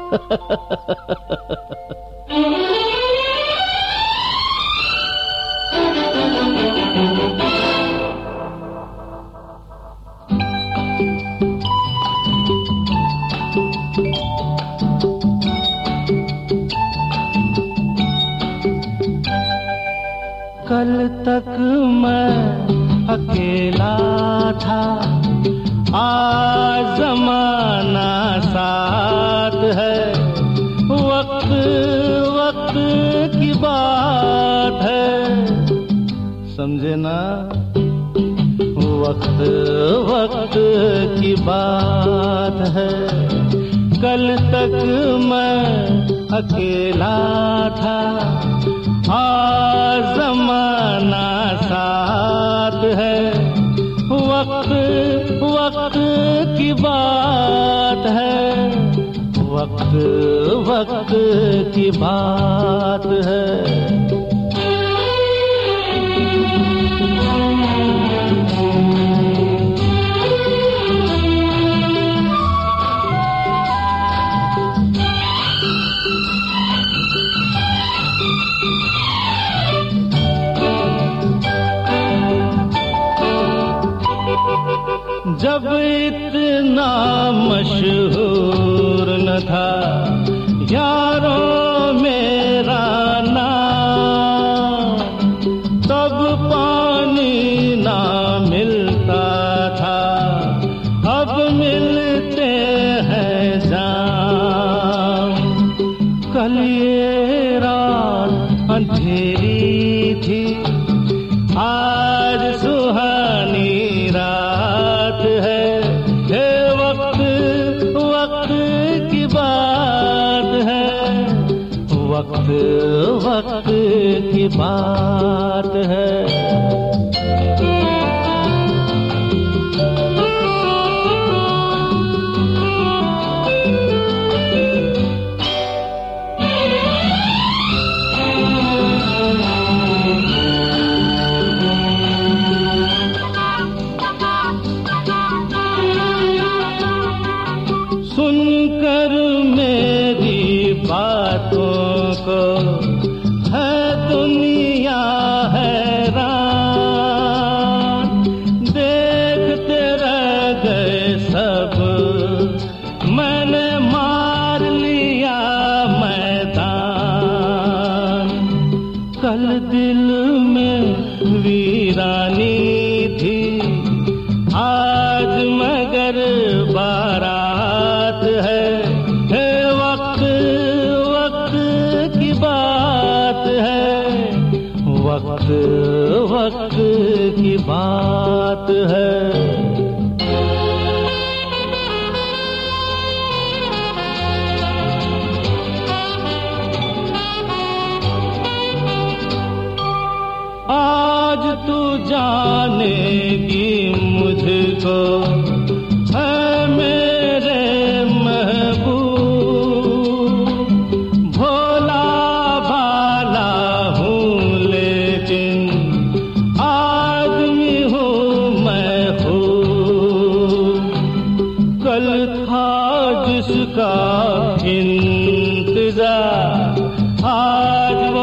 कल तक मैं अकेला था, आज ज़माना साथ है। वक्त वक्त की बात है, समझे ना? वक्त वक्त की बात है। कल तक मैं अकेला था, आज ज़माना साथ है। वक्त वक्त की बात है, वक्त वक्त की बात है। जब इतना मशहूर न था यारों मेरा नाम, तब पानी ना मिलता था, अब मिलते हैं जाम। कल ये रात अंधेरी थी, आज सुहानी रात है। हे वक्त वक्त की बात है, वक्त वक्त की बात है। सुनकर मेरी बातों को है दुनिया हैरान, देखते रह गए सब, मैंने मार लिया मैदान। कल दिल में वीरानी थी, आज मगर बारात है। हे वक्त वक्त की बात है, वक्त वक्त की बात है। आज तू जानेगी मुझको, है मेरे महबूब। भोला भाला हूँ लेकिन आदमी हूँ मैं खूब। कल था जिसका इंतजार, आज वो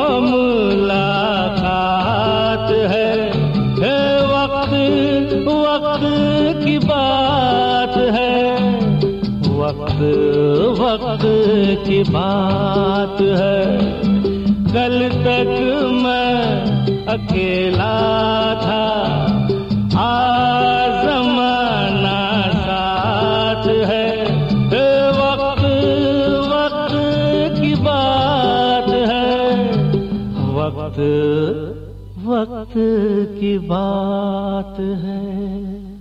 मुलाकात है। हे वक्त वक्त की बात है, वक्त वक्त की बात है। कल तक मैं अकेला था, आज ज़माना साथ है। हे वक्त वक्त की बात है, वक्त वक्त की बात है।